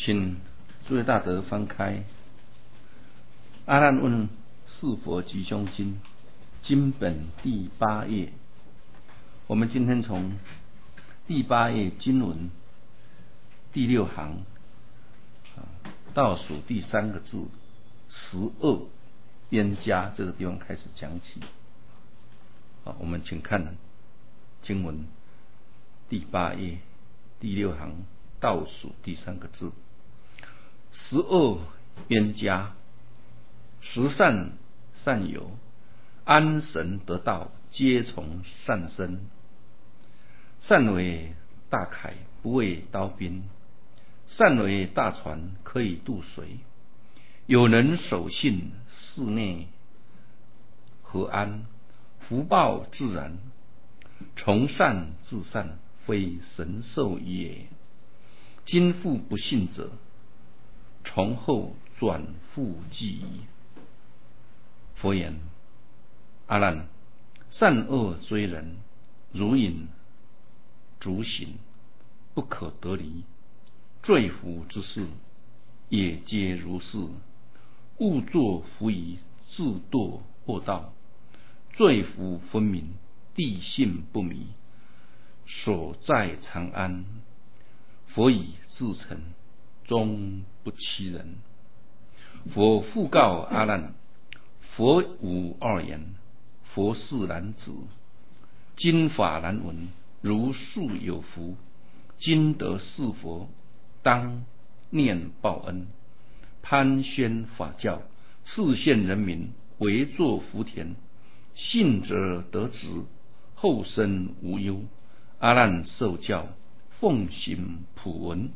请诸位大德翻开《阿难问是佛吉凶经》经本第8页。我们今天从第8页经文第6行倒数第3个字12边加这个地方开始讲起。我们请看经文第8页第6行倒数第3个字12边加，十善善友，安神得道，皆从善生。善为大铠，不畏刀兵；善为大船，可以渡水。有人守信，室内和安，福报自然。从善至善，非神授也。今复不信者，从后转复计矣。佛言：阿难，善恶追人，如影逐形，不可得离。罪福之事，也皆如是。勿作狐疑，自堕恶道。罪福分明，地性不迷，所在常安。佛以至诚，终不欺人。佛复告阿难：佛无二言，佛事难止，经法难闻，如树有福。今得是佛，当念报恩，攀宣法教，示现人民，为作福田。信者得职，后生无忧。阿难受教，奉行普闻。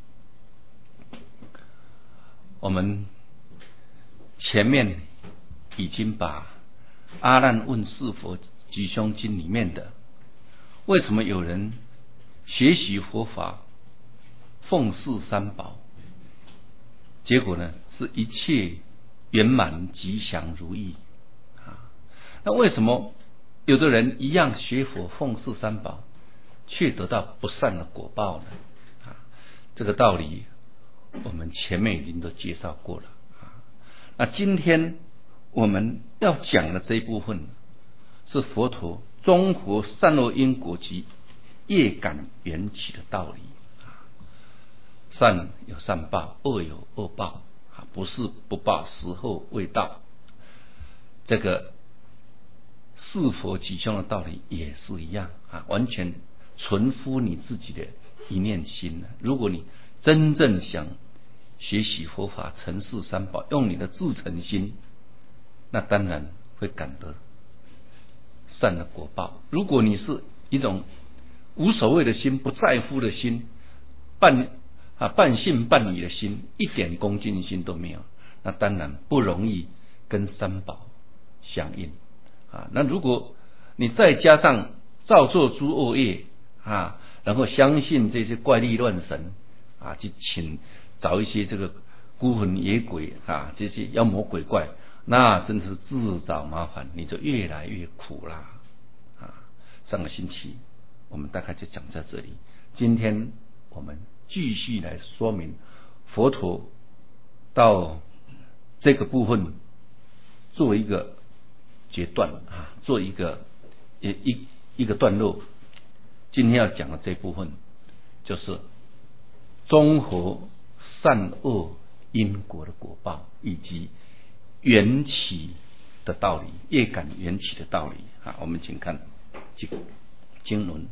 我们前面已经把阿难问是佛吉凶经里面的为什么有人学习佛法奉事三宝，结果呢是一切圆满吉祥如意那为什么有的人一样学佛奉事三宝却得到不善的果报呢？这个道理我们前面已经都介绍过了。那今天我们要讲的这一部分是佛陀综合善恶因果及业感缘起的道理。善有善报，恶有恶报，不是不报，时候未到。这个是佛吉凶的道理也是一样完全存乎你自己的一念心。如果你真正想学习佛法，承事三宝，用你的至诚心，那当然会感得善的果报。如果你是一种无所谓的心，不在乎的心，半信半疑的心，一点恭敬心都没有，那当然不容易跟三宝相应那如果你再加上造作诸恶业然后相信这些怪力乱神去找一些这个孤魂野鬼这些妖魔鬼怪，那真是自找麻烦，你就越来越苦啦上个星期我们大概就讲在这里，今天我们继续来说明佛陀到这个部分做一个决断做一个段落。今天要讲的这部分就是综合善恶因果的果报，以及缘起的道理，业感缘起的道理我们请看经文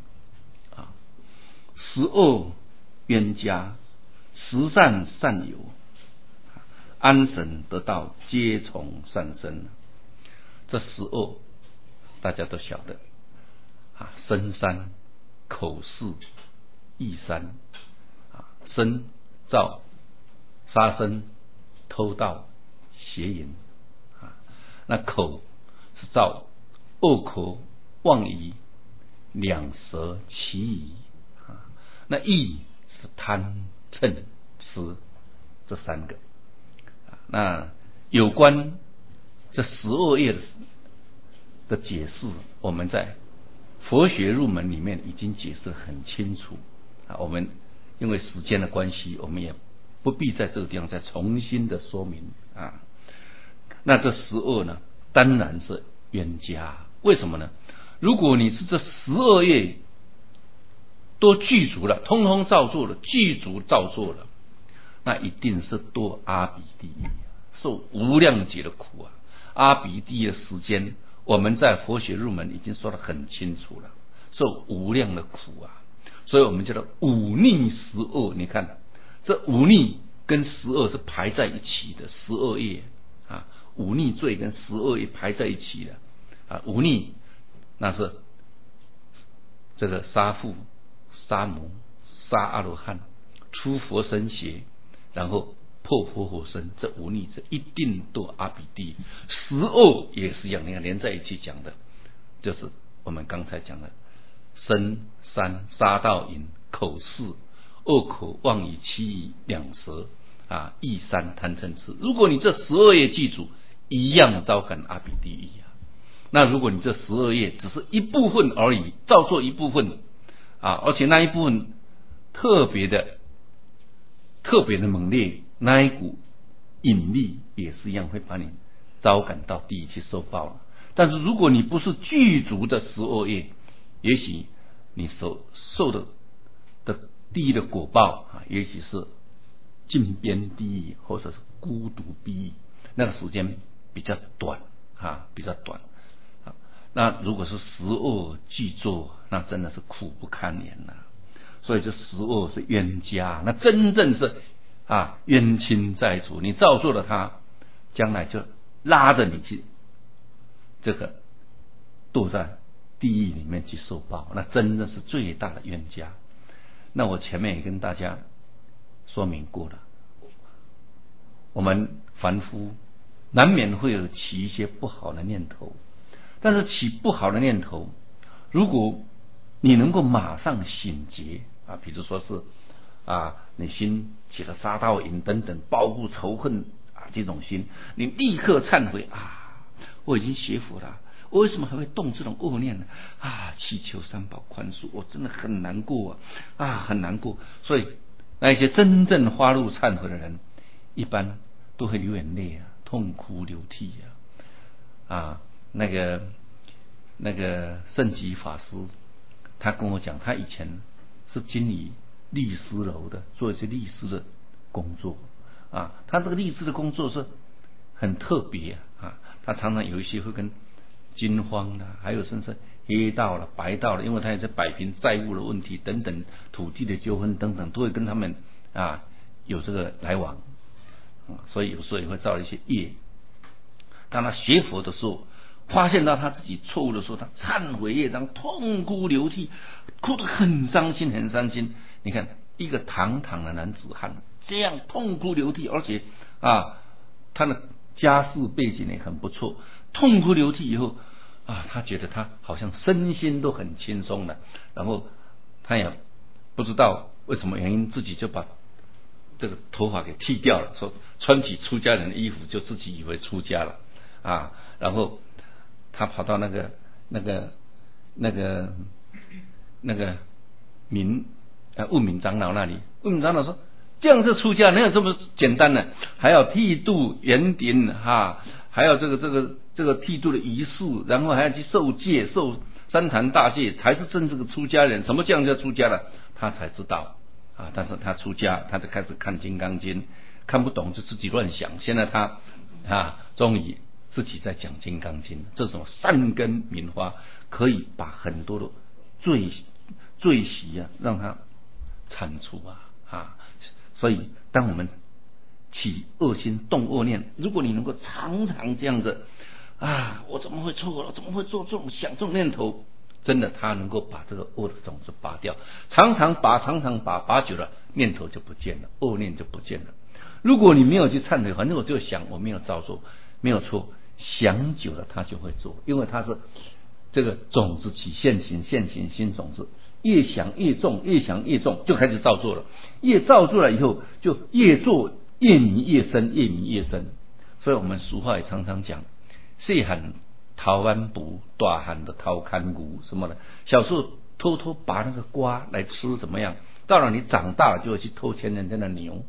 十恶冤家，十善善友，安神得道，皆从善生。这十恶大家都晓得身三，口四，意三身造杀生、偷盗、邪淫那口是造恶口、妄疑、两舌、绮语那意是贪嗔痴，这三个那有关这十恶业的解释，我们在佛学入门里面已经解释很清楚我们因为时间的关系，我们也不必在这个地方再重新的说明啊。那这12呢，当然是冤家。为什么呢？如果你是这12业都具足了，通通照做了，具足照做了，那一定是堕阿鼻地狱，受无量劫的苦啊！阿鼻地狱的时间，我们在佛学入门已经说得很清楚了，受无量的苦啊！所以我们叫做五逆12。你看，这五逆跟12是排在一起的12业啊，五逆罪跟12业排在一起的啊。五逆那是这个杀父、杀母、杀阿罗汉、出佛身邪，然后破佛火身，这五逆这一定堕阿鼻地狱。12也是一样，你看连在一起讲的，就是我们刚才讲的身三杀盗淫口四恶口妄语欺语两舌啊，意三贪嗔痴。如果你这12业记住，一样遭感阿鼻地狱啊。那如果你这12业只是一部分而已，照做一部分啊，而且那一部分特别的猛烈，那一股引力也是一样会把你招感到地狱去受报了。但是如果你不是具足的12业，也许你受的地狱的果报啊，也许是禁边地狱或者是孤独地狱，那个时间比较短啊，比较短。那如果是12具作，那真的是苦不堪言了。所以这12是冤家，那真正是啊冤亲债主，你造作了他，将来就拉着你去这个堕在地狱里面去受报，那真的是最大的冤家。那我前面也跟大家说明过了，我们凡夫难免会有起一些不好的念头，但是起不好的念头，如果你能够马上醒觉啊，比如说是啊，你心起了杀盗淫等等报复仇恨啊这种心，你立刻忏悔啊，我已经学佛了，我为什么还会动这种恶念呢？啊，祈求三宝宽恕，我真的很难过啊，很难过。所以那一些真正发露忏悔的人，一般都会流眼泪啊，痛哭流涕啊。那个圣吉法师，他跟我讲，他以前是经理律师楼的，做一些律师的工作啊。他这个律师的工作是很特别啊，他常常有一些会跟军方的，还有甚至黑道了、白道了，因为他也在摆平债务的问题等等，土地的纠纷等等，都会跟他们啊有这个来往所以有时候也会造一些业。当他学佛的时候，发现到他自己错误的时候，他忏悔业障，痛哭流涕，哭得很伤心，很伤心。你看一个堂堂的男子汉这样痛哭流涕，而且啊，他的家世背景也很不错，痛哭流涕以后啊，他觉得他好像身心都很轻松了，然后他也不知道为什么原因，自己就把这个头发给剃掉了，说穿起出家人的衣服，就自己以为出家了啊。然后他跑到那个悟明长老那里，悟明长老说：“这样就出家，哪有这么简单呢？还要剃度圆顶还有这个剃度的仪式，然后还要去受戒，受三坛大戒，才是真正的出家人。什么这样叫出家了？他才知道啊。但是他出家，他就开始看《金刚经》，看不懂就自己乱想。现在他终于自己在讲《金刚经》，这种善根明花，可以把很多的罪习让他铲除所以当我们起恶心动恶念，如果你能够常常这样子我怎么会错了，怎么会做想这种念头，真的他能够把这个恶的种子拔掉，常常拔久了，念头就不见了，恶念就不见了。如果你没有去忏悔，反正我就想我没有照做，没有错，想久了他就会做，因为他是这个种子起现行新种子，越想越重，越想越重，就开始造作了。越造作了以后，就越做越迷越深，越迷越深。所以我们俗话也常常讲，细汉偷弯补，大汉的偷看骨什么的。小时候偷拔那个瓜来吃怎么样？到了你长大了就会去偷牵人家的牛，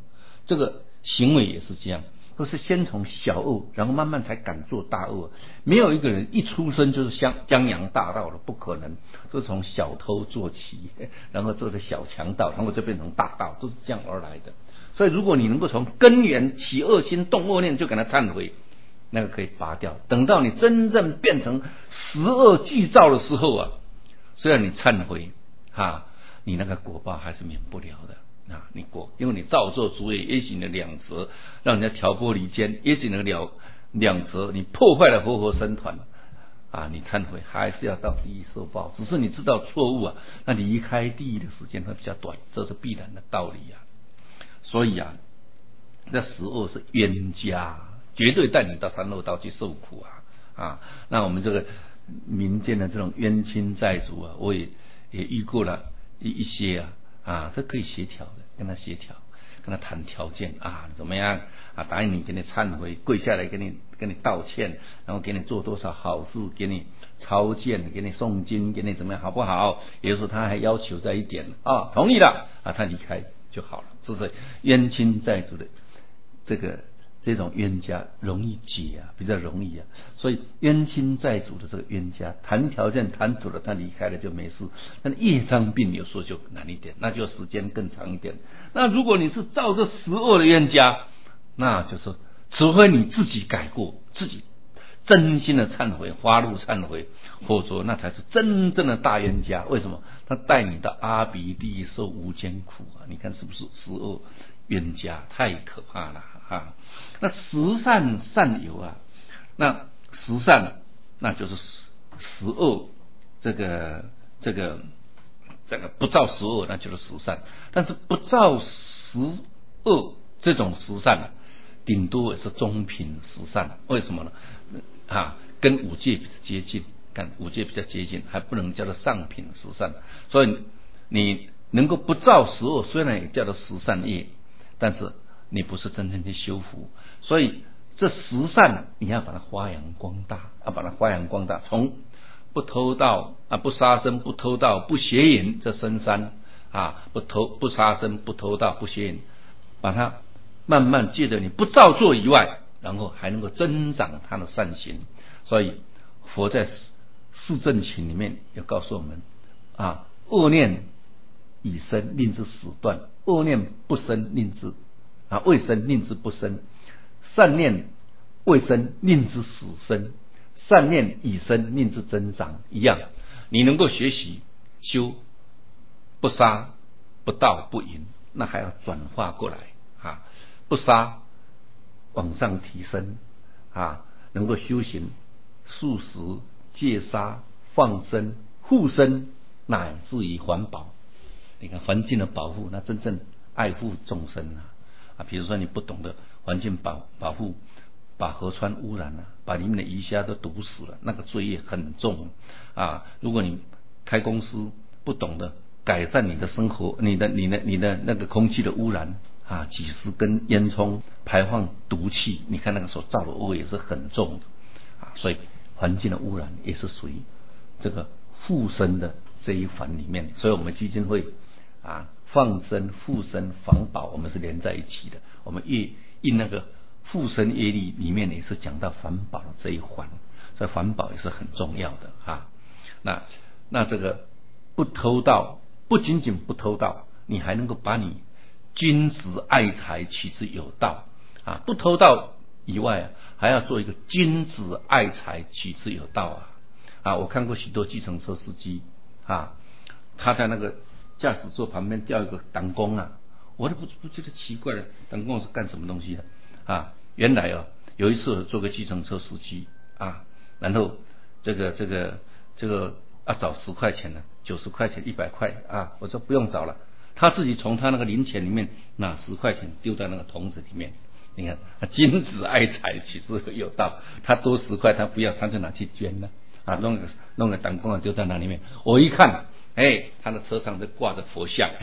这个行为也是这样，都是先从小恶，然后慢慢才敢做大恶。没有一个人一出生就是江洋大盗的，不可能，都是从小偷做起，然后做个小强盗，然后就变成大盗，都是这样而来的。所以如果你能够从根源起恶心动恶念就给他忏悔，那个可以拔掉。等到你真正变成十恶俱造的时候啊，虽然你忏悔你那个果报还是免不了的。你因为你造作主业，也许你的两舌让人家挑拨离间，也许你的两舌你破坏了活佛僧团你忏悔还是要到地狱受报，只是你知道错误那离开地狱的时间会比较短，这是必然的道理所以这十恶是冤家，绝对带你到三恶道去受苦那我们这个民间的这种冤亲债主我也遇过了一些这可以协调的，跟他协调，跟他谈条件怎么样答应你，给你忏悔，跪下来给你道歉，然后给你做多少好事，给你超荐，给你诵经，给你怎么样好不好？也就是说他还要求在一点同意了他离开就好了。这是冤亲债主的这种冤家容易解比较容易所以冤亲债主的这个冤家谈条件谈妥了，他离开了就没事。但业障病有时候就难一点，那就时间更长一点。那如果你是造这十恶的冤家，那就是除非你自己改过，自己真心的忏悔，发怒忏悔，否则那才是真正的大冤家。为什么？他带你到阿鼻地狱受无间苦你看是不是十恶冤家？太可怕了那十善善有那十善那就是十恶，这个不造十恶那就是十善，但是不造十恶这种十善顶多也是中品十善。为什么呢？跟五戒比较接近，还不能叫做上品十善。所以你能够不造十恶，虽然也叫做十善业，但是你不是真正去修福。所以这十善你要把它发扬光大，从不偷盗不杀生，不偷盗，不邪淫，这深山不杀生，不偷盗，不邪淫，把它慢慢借着你不造作以外，然后还能够增长他的善行。所以佛在四正勤里面有告诉我们恶念已生，令之始断；恶念不生，令之未生，令之不生；善念未生，令之始生；善念已生，令之增长。一样，你能够学习修不杀、不盗、不淫，那还要转化过来不杀往上提升能够修行素食、戒杀、放生、护生，乃至于环保。你看环境的保护，那真正爱护众生比如说你不懂得环境保护，把河川污染把里面的鱼虾都毒死了，那个罪业很重如果你开公司不懂得改善你的生活，你的那个空气的污染几十根烟囱排放毒气，你看那个所造的恶也是很重的所以环境的污染也是属于这个护生的这一环里面。所以我们基金会放生、护生、防保，我们是连在一起的。我们印那个护生业力里面也是讲到环保的这一环，所以环保也是很重要的那这个不偷盗，不仅仅不偷盗，你还能够把你君子爱财，取之有道不偷盗以外还要做一个君子爱财，取之有道我看过许多计程车司机他在那个驾驶座旁边吊一个挡弓我都不觉得奇怪了，挡弓是干什么东西的原来有一次做个计程车司机然后这个找10块钱呢，90块钱、100块我说不用找了，他自己从他那个零钱里面拿10块钱丢在那个桶子里面。你看君子爱财，取之有道，他多10块他不要，他就拿去捐了弄个挡弓丢在那里面。我一看他的车上就挂着佛像，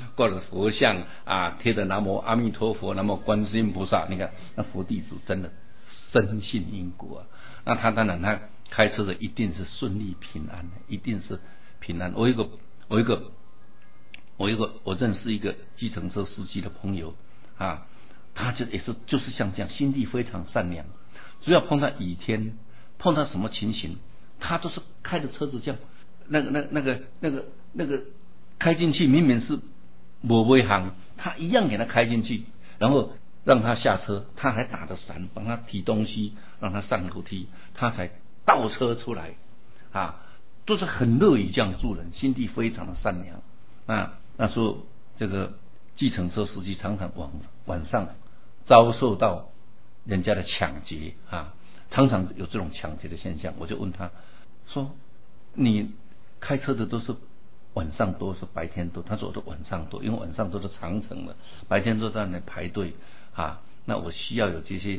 贴着南无阿弥陀佛、南无观世音菩萨。你看那佛弟子真的深信因果那他当然他开车的一定是顺利平安，一定是平安。我认识一个计程车司机的朋友他就是像这样，心地非常善良。只要碰到雨天，碰到什么情形，他都是开着车子这样，那个开进去，明明是没危行，他一样给他开进去，然后让他下车，他还打着伞帮他提东西，让他上楼梯，他才倒车出来啊，都是很乐于这样助人，心地非常的善良。那时候这个计程车司机常常晚上遭受到人家的抢劫啊，常常有这种抢劫的现象。我就问他说：“你开车的都是晚上多是白天多？”他说：“我都晚上多，因为晚上都是长程的，白天都在那排队啊。那我需要有这些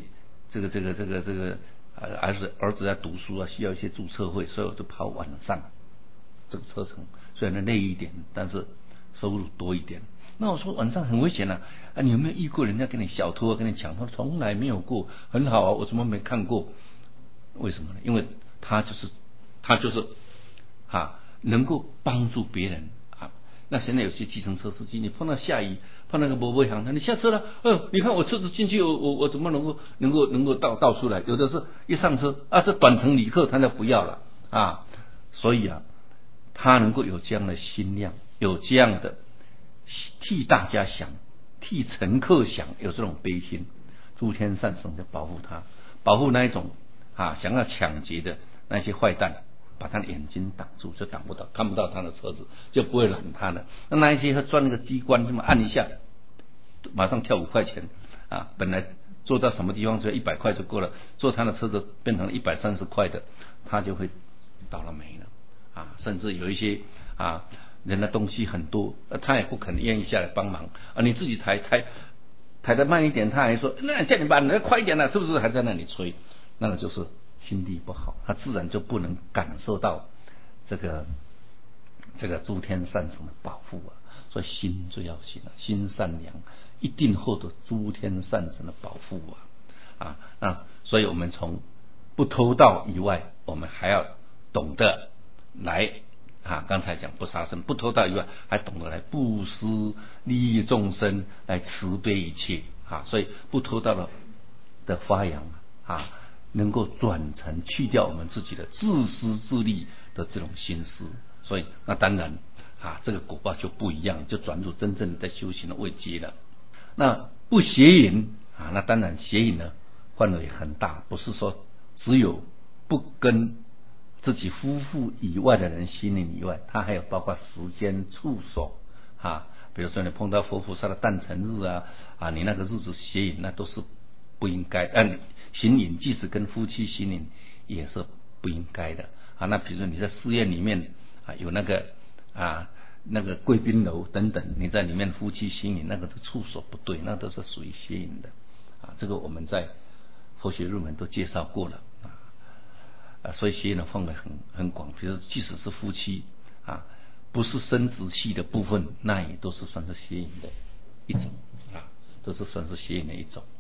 儿子在读书啊，需要一些注册费，所以我就跑晚上这个车程，虽然累一点，但是收入多一点。”那我说晚上很危险啊，你有没有遇过人家跟你小偷啊跟你抢？他说从来没有过，很好啊，我怎么没看过？为什么呢？因为他就是能够帮助别人啊。那现在有些计程车司机，你碰到下雨，碰到个摩托行，你下车了，你看我车子进去，我怎么能够倒出来？有的是一上车是短程旅客，他就不要了啊。所以他能够有这样的心量，有这样的替大家想，替乘客想，有这种悲心，诸天善神就保护他，保护那一种想要抢劫的那些坏蛋，把他的眼睛挡住，就挡不到，看不到他的车子，就不会拦他了。那一些他钻那个机关，这么按一下，马上跳5块钱啊！本来坐到什么地方只要100块就够了，坐他的车子变成了130块的，他就会倒了霉了啊！甚至有一些人的东西很多，他也不肯愿意下来帮忙你自己抬得慢一点，他还说那叫你把你快一点了，是不是还在那里催？那个就是心地不好，他自然就不能感受到这个诸天善神的保护所以心最要紧心善良，一定获得诸天善神的保护那所以我们从不偷盗以外，我们还要懂得来刚才讲不杀生，不偷盗以外，还懂得来布施，利益众生，来慈悲一切所以不偷盗的发扬能够转成去掉我们自己的自私自利的这种心思，所以那当然这个果报就不一样，就转入真正的修行的位阶了。那不邪淫那当然邪淫呢范围很大，不是说只有不跟自己夫妇以外的人心灵以外，它还有包括时间处所比如说你碰到佛菩萨的诞辰日你那个日子邪淫，那都是不应该行淫，即使跟夫妻行淫也是不应该的那比如说你在寺院里面有那个贵宾楼等等，你在里面夫妻行淫，那个的处所不对，那都是属于邪淫的这个我们在佛学入门都介绍过了所以邪淫的范围很广，比如即使是夫妻不是生殖器的部分，那也都是算是邪淫的一种都是算是邪淫的一种。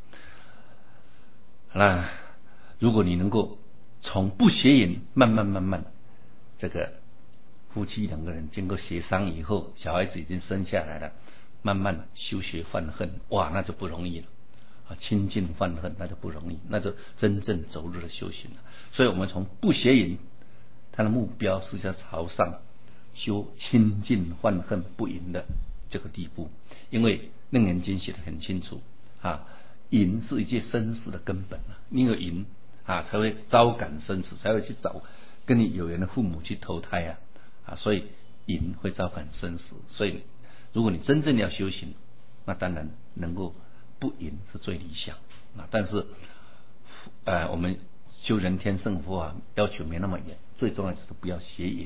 那如果你能够从不邪淫慢慢这个夫妻两个人经过协商以后，小孩子已经生下来了，慢慢修学犯恨，那就不容易了亲近犯恨那就不容易，那就真正走入了修行了。所以我们从不邪淫，它的目标是要朝上修亲近犯恨不淫的这个地步。因为楞严经写得很清楚淫是一切生死的根本你有淫才会招感生死，才会去找跟你有缘的父母去投胎所以淫会招感生死。所以如果你真正要修行，那当然能够不淫是最理想但是我们修人天圣佛要求没那么严，最重要就是不要邪淫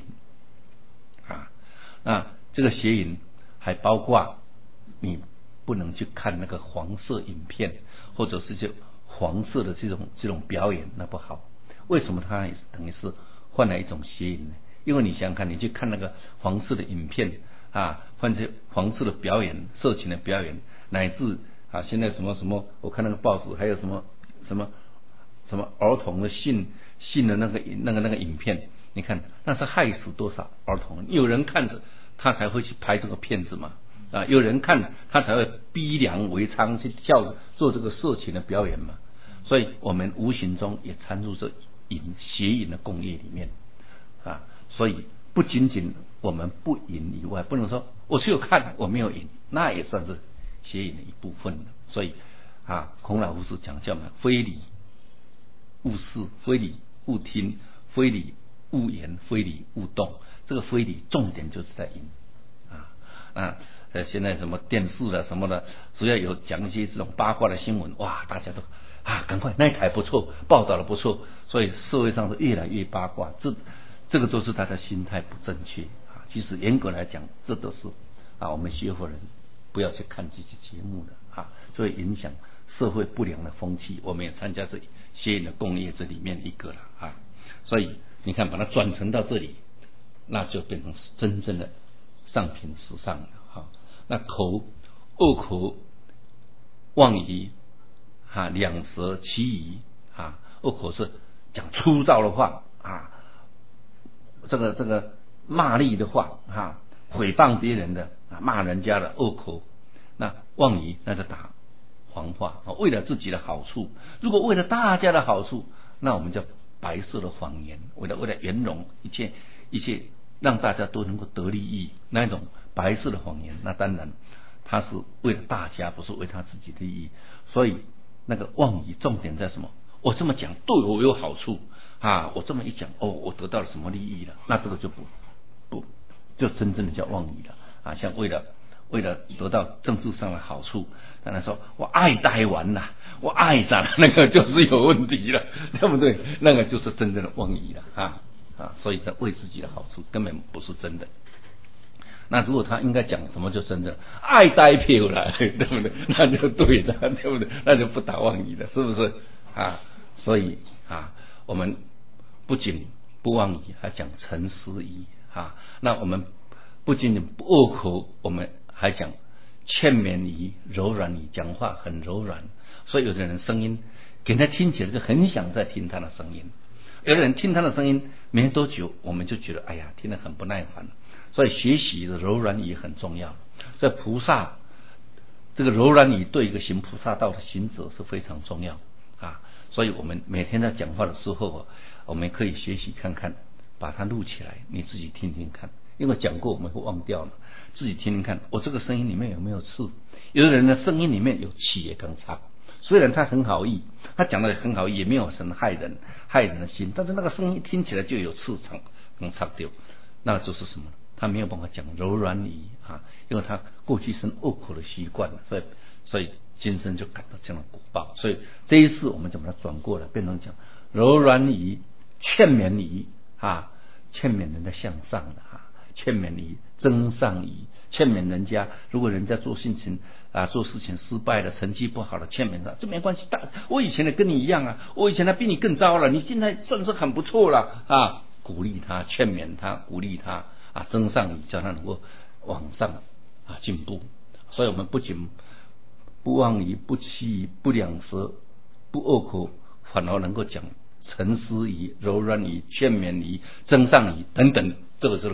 那这个邪淫还包括你不能去看那个黄色影片，或者是就黄色的这种表演，那不好。为什么它也等于是换了一种邪淫呢？因为你想想看，你去看那个黄色的影片换成黄色的表演，色情的表演，乃至现在什么，我看那个报纸还有什么儿童的性的那个影片，你看那是害死多少儿童？有人看着他才会去拍这个片子嘛啊，有人看他才会逼良为娼去做这个色情的表演嘛。所以我们无形中也掺入这邪淫的共业里面啊。所以不仅仅我们不淫以外，不能说我只有看我没有淫，那也算是邪淫的一部分。所以啊，孔老夫子讲叫嘛，非礼勿视，非礼勿听，非礼勿言，非礼勿动。这个非礼重点就是在淫啊。现在什么电视的什么的，只要有讲一些这种八卦的新闻，哇，大家都赶快那一台不错，报道的不错，所以社会上是越来越八卦。这个都是大家心态不正确啊。其实严格来讲，这都是我们学佛人不要去看这些节目的就会影响社会不良的风气。我们也参加这邪淫的共业这里面一个了所以你看，把它转成到这里，那就变成真正的上品时尚了那恶口妄语两舌绮语恶口是讲粗糙的话这个骂力的话诽谤别人的骂人家的恶口。那妄语那就打谎话为了自己的好处。如果为了大家的好处，那我们叫白色的谎言，为了圆融一切让大家都能够得利益，那一种白色的谎言，那当然他是为了大家，不是为他自己的利益。所以那个妄语重点在什么？我这么讲对我有好处我这么一讲我得到了什么利益了，那这个就不就真正的叫妄语了像为了得到政治上的好处，当然说我爱台湾啦，我爱上那个就是有问题了，对不对？那个就是真正的妄语了所以在为自己的好处根本不是真的。那如果他应该讲什么就真的爱台票了，对不对？那就对的，对不对？那就不打妄语了，是不是所以我们不仅不妄语，还讲诚实语那我们不仅仅不恶口，我们还讲劝勉语、柔软语，讲话很柔软。所以有的人声音给他听起来就很想再听他的声音，有的人听他的声音没多久，我们就觉得哎呀，听得很不耐烦。所以学习的柔软语很重要。在菩萨这个柔软语对一个行菩萨道的行者是非常重要所以我们每天在讲话的时候我们可以学习看看，把它录起来，你自己听听看。因为讲过我们会忘掉了，自己听听看，我这个声音里面有没有刺？有的人的声音里面有气也更差，虽然他很好意，他讲的很好意，也没有什么害人的心，但是那个声音听起来就有刺场跟差丢，那就是什么？他没有办法讲柔软语因为他过去是恶口的习惯，所以今生就感到这样的果报。所以这一次我们就把它转过来，变成讲柔软语、劝勉语劝勉人家向上的劝勉语、增上语，劝勉人家，如果人家做事情失败了，成绩不好了，劝勉他，这没关系，我以前的跟你一样我以前的比你更糟了，你现在算是很不错了鼓励他，劝勉他，鼓励他增上语，叫他能够往上进步。所以我们不仅不妄语、不欺语、不两舌、不恶口，反而能够讲诚实语、柔软语、劝勉语、增上语等等。这个是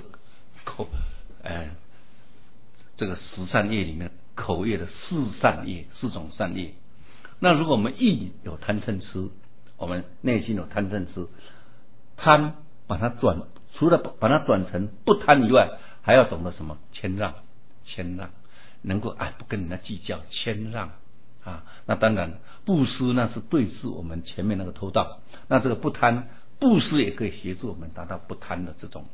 这个十善业里面口业的四种善业。那如果我们意有贪嗔痴，我们内心有贪嗔痴，贪把它除了把它转成不贪以外，还要懂得什么？谦让，能够不跟人家计较，谦让那当然布施那是对治我们前面那个偷盗，那这个不贪，布施也可以协助我们达到不贪的这种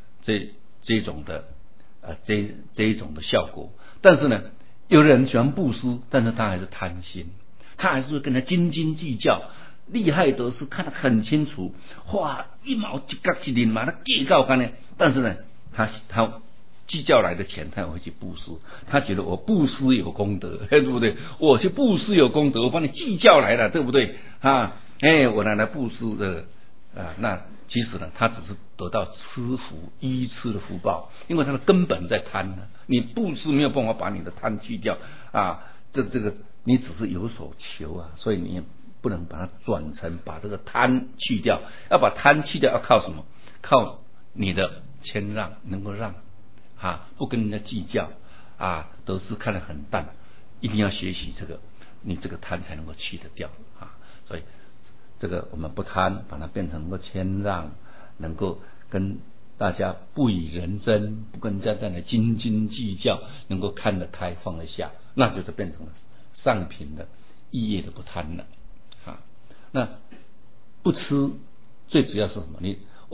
效果。但是呢，有的人喜欢布施，但是他还是贪心，他还是跟他斤斤计较，利害得失看得很清楚，哇，一毛一角一厘嘛，他计较干呢。但是呢，他计较来的钱，他也会去布施，他觉得我布施有功德，对不对？我去布施有功德，我帮你计较来了，对不对我拿来布施的那其实呢，他只是得到愚痴的福报，因为他的根本在贪呢。你布施没有办法把你的贪去掉这个你只是有所求所以你也不能把它转成把这个贪去掉。要把贪去掉，要靠什么？靠你的谦让，能够让不跟人家计较得失看得很淡，一定要学习这个，你这个贪才能够去得掉啊。所以这个我们不贪，把它变成能够谦让，能够跟大家不以人争，不跟人家在那斤斤计较，能够看得开放得下，那就是变成了上品的意业的不贪了啊。那不吃最主要是什么？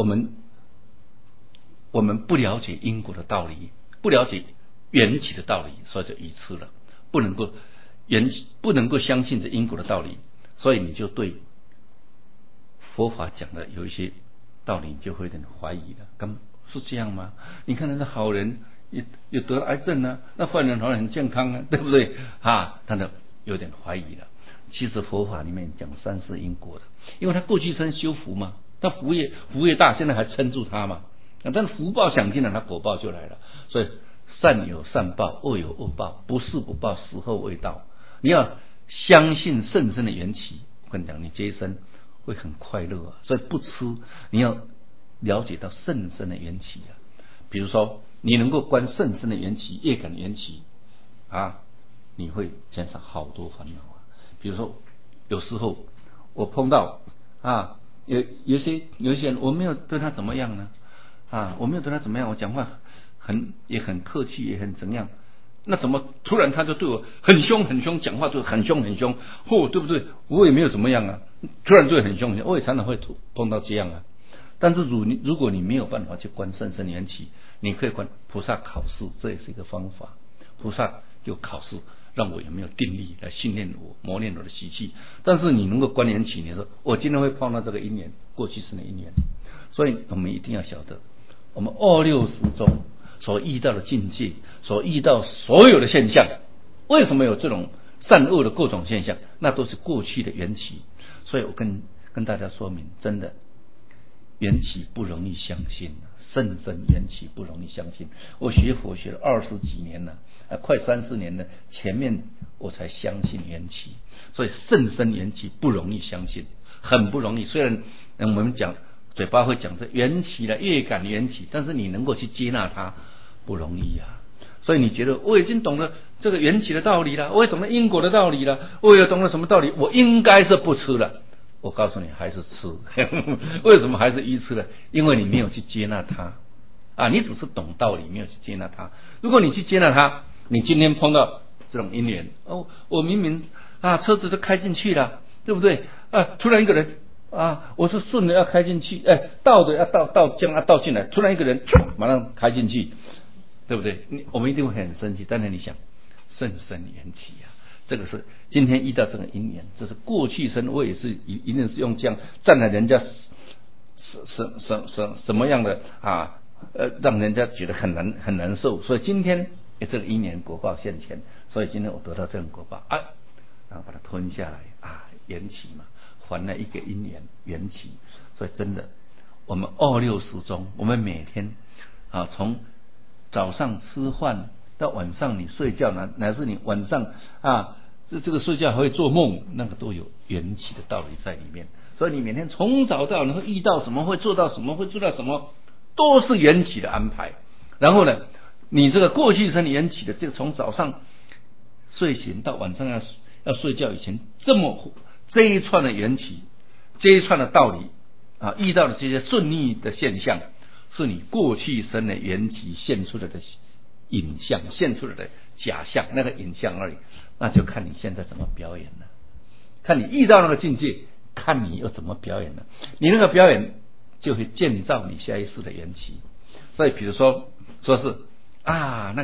我们不了解因果的道理，不了解缘起的道理，所以就愚痴了，不能够相信这因果的道理，所以你就对佛法讲的有一些道理，你就会有点怀疑了。是这样吗？你看那个好人也得了癌症呢，那坏人好像很健康啊，对不对啊？他就有点怀疑了。其实佛法里面讲三世因果的，因为他过去生修福嘛，他福业大，现在还撑住他嘛。但是福报享尽了，他果报就来了。所以善有善报，恶有恶报，不是不报，时候未到。你要相信甚深的缘起，我跟你讲，你这一生会很快乐啊。所以不吃，你要了解到甚深的缘起啊。比如说，你能够观甚深的缘起，业感缘起啊，你会减少好多烦恼啊。比如说，有时候我碰到有些人，我没有对他怎么样呢？我没有对他怎么样，我讲话也很客气，也很怎样。那怎么突然他就对我很凶，讲话就很凶，对不对？我也没有怎么样啊，突然就很凶，我也常常会碰到这样啊。但是如果你没有办法去观甚深缘起，你可以观菩萨考试，这也是一个方法。菩萨就考试，让我有没有定力来训练我，磨练我的习气。但是你能够观缘起，你说我今天会碰到这个因缘，过去是那因缘。所以我们一定要晓得，我们26时中所遇到的境界，所遇到所有的现象，为什么有这种善恶的各种现象，那都是过去的缘起。所以我跟大家说明，真的缘起不容易相信，甚深缘起不容易相信。我学佛学了20几年了，快30年了，前面我才相信缘起。所以甚深缘起不容易相信，很不容易。虽然我们讲嘴巴会讲这缘起了，业感缘起，但是你能够去接纳它不容易啊。所以你觉得我已经懂了这个缘起的道理了，我也懂了因果的道理了，我也懂了什么道理，我应该是不吃了。我告诉你，还是吃。为什么还是愚痴了？因为你没有去接纳它你只是懂道理，没有去接纳它。如果你去接纳它，你今天碰到这种因缘我明明车子都开进去了，对不对突然一个人我是顺着要开进去，倒的要将它倒进来，突然一个人马上开进去，对不对？我们一定会很生气。但是你想，甚深缘起这个是今天遇到这个因缘，这是过去生，我也是一定是用这样站在人家什么样的让人家觉得很难受。所以今天这个因缘果报现前，所以今天我得到这种果报然后把它吞下来缘起嘛，还了一个因缘起。所以真的，我们26时中，我们每天从早上吃饭到晚上你睡觉，乃至你晚上这个睡觉还会做梦，那个都有缘起的道理在里面。所以你每天从早到你会遇到什么，会做到什么，都是缘起的安排。然后呢，你这个过去生缘起的，这个从早上睡醒到晚上要睡觉以前，这一串的缘起，这一串的道理遇到的这些顺利的现象，是你过去生的缘起现出来的影像，现出来的假象，那个影像而已。那就看你现在怎么表演了，看你遇到那个境界，看你又怎么表演了。你那个表演就会建造你下一世的缘起。所以比如说是那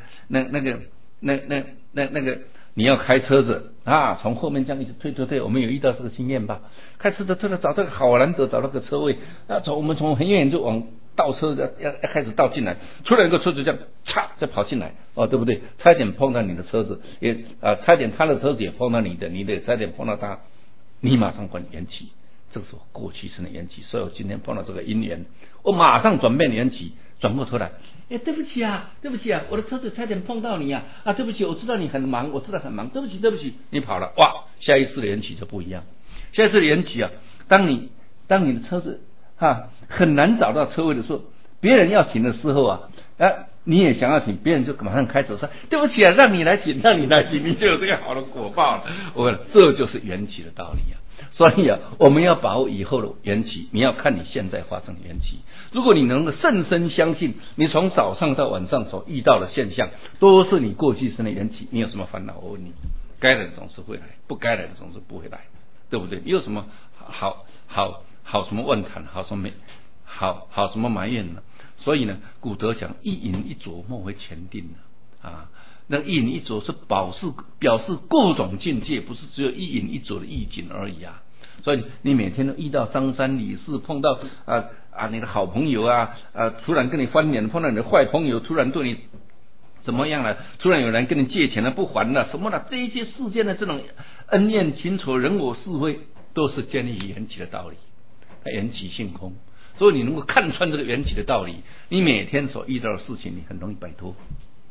个你要开车子从后面这样一直推，我们有遇到这个经验吧？开车子推了，找这个好难得找到个车位，我们从很远就往倒车要开始倒进来，突然一个车子这样再跑进来对不对？差点碰到你的车子，也差点他的车子也碰到你的也差点碰到他，你马上观缘起，这个是我过去生的缘起。所以我今天碰到这个因缘，我马上转变缘起，转过头来，对不起啊，我的车子差点碰到你对不起，我知道你很忙，我知道很忙，对不起，你跑了，下一次的缘起就不一样。下一次的缘起当你的车子很难找到车位的时候，别人要停的时候你也想要请，别人就马上开口说对不起啊，让你来请，让你来请，你就有这个好的果报了。这就是缘起的道理啊。所以啊，我们要把握以后的缘起，你要看你现在发生的缘起。如果你能够深深相信，你从早上到晚上所遇到的现象，都是你过去生的缘起，你有什么烦恼？我问你，该来的总是会来，不该来的总是不会来，对不对？你有什么好什么问谈，好什么埋怨呢？所以呢，古德讲一饮一啄，莫非前定啊。那一饮一啄是表示各种境界，不是只有一饮一啄的意境而已啊。所以你每天都遇到张三李四，碰到你的好朋友突然跟你翻脸，碰到你的坏朋友，突然对你怎么样了？突然有人跟你借钱了不还了什么了？这一些世间的这种恩怨情仇、人我是非，都是建立于缘起的道理。缘起性空，所以你能够看穿这个缘起的道理，你每天所遇到的事情，你很容易摆脱，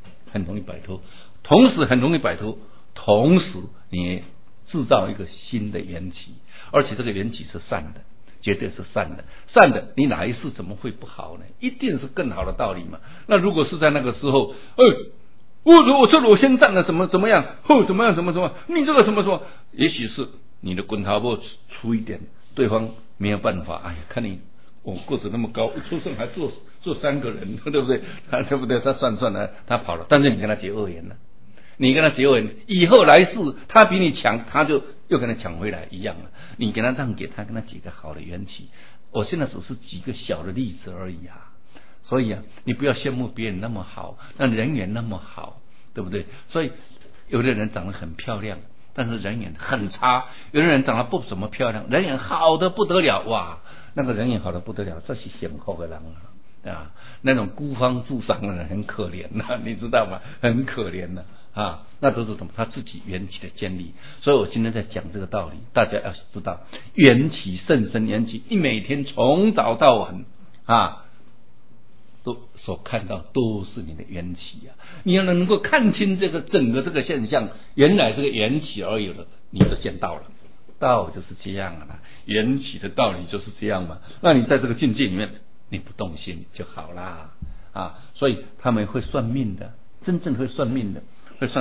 同时很容易摆脱，同时你制造一个新的缘起，而且这个缘起是善的，绝对是善的，你哪一世怎么会不好呢？一定是更好的道理嘛。那如果是在那个时候，我先占了怎么样，怎么样，你这个什么，也许是你的滚头不粗一点，对方没有办法，看你个子那么高，一出生还做3个人，对不对？对不对？他算了，他跑了，但是你跟他结恶缘了。你跟他结婚，以后来世他比你强，他就又跟他抢回来一样了。你给他让给他，跟他几个好的缘起。我现在只是几个小的例子而已啊。所以你不要羡慕别人那么好，那人缘那么好，对不对？所以有的人长得很漂亮，但是人缘很差；有的人长得不怎么漂亮，人缘好的不得了，哇，那个人缘好的不得了，这是幸福的人啊。那种孤芳自赏的人很可怜你知道吗？很可怜那都是什么？他自己缘起的建立。所以我今天在讲这个道理，大家要知道缘起甚深缘起，你每天从早到晚都所看到都是你的缘起你要能够看清这个整个这个现象，原来这个缘起而有的，你就见到了。道就是这样缘起的道理就是这样嘛。那你在这个境界里面，你不动心就好啦所以他们会算命的，真正会算命的，会算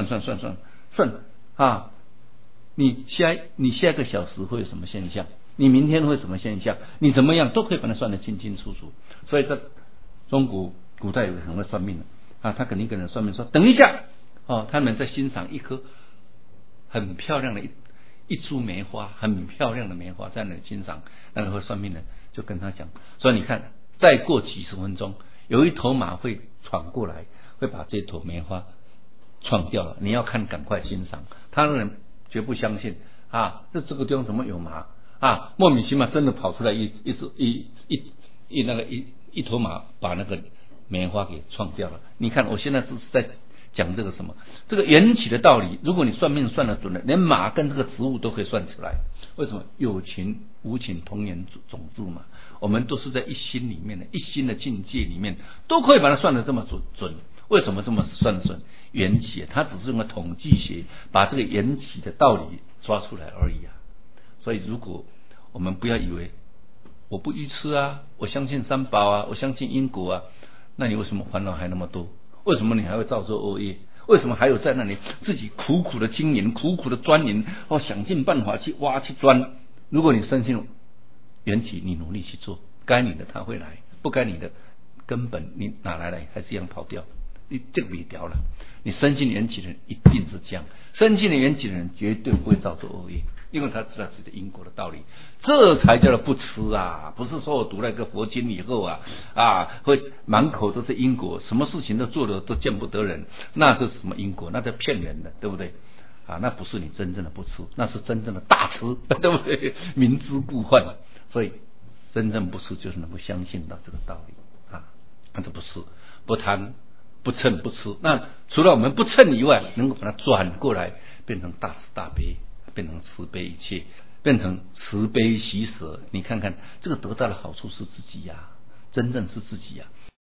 你下个小时会有什么现象，你明天会有什么现象，你怎么样都可以把它算得清清楚楚。所以在中国古代有人很会算命的他肯定跟人算命说等一下他们在欣赏一颗很漂亮的一株梅花，很漂亮的梅花在那里欣赏，那个会算命的就跟他讲说，你看再过几十分钟有一头马会闯过来，会把这头梅花撞掉了，你要看赶快欣赏。他人绝不相信这个地方怎么有马莫名其妙真的跑出来一头马把那个梅花给撞掉了。你看我现在是在讲这个什么，这个缘起的道理。如果你算命算得准了，连马跟这个植物都可以算出来。为什么？有情无情同源种质嘛。我们都是在一心里面的，一心的境界里面都可以把它算得这么准。为什么这么算准？缘起它只是用统计学把这个缘起的道理抓出来而已所以如果我们不要以为我不愚痴我相信三宝我相信因果那你为什么烦恼还那么多？为什么你还会造作恶业？为什么还有在那里自己苦苦的经营，苦苦的钻营想尽办法去挖去钻？如果你深信缘起，你努力去做，该你的他会来，不该你的根本你哪来还是一样跑掉，你这个没掉了。你深信缘起的人一定是这样，深信的缘起的人绝对不会造作恶业，因为他知道自己的因果的道理，这才叫做不痴不是说我读了一个佛经以后会满口都是因果，什么事情都做了都见不得人，那是什么因果？那叫骗人的，对不对那不是你真正的不痴，那是真正的大痴，对不对？明知故犯。所以真正不痴就是能够相信到这个道理那这不痴不贪不嗔不痴。那除了我们不嗔以外，能够把它转过来变成大慈大悲，变成慈悲一切，变成慈悲喜舍。你看看这个得到的好处是自己真正是自己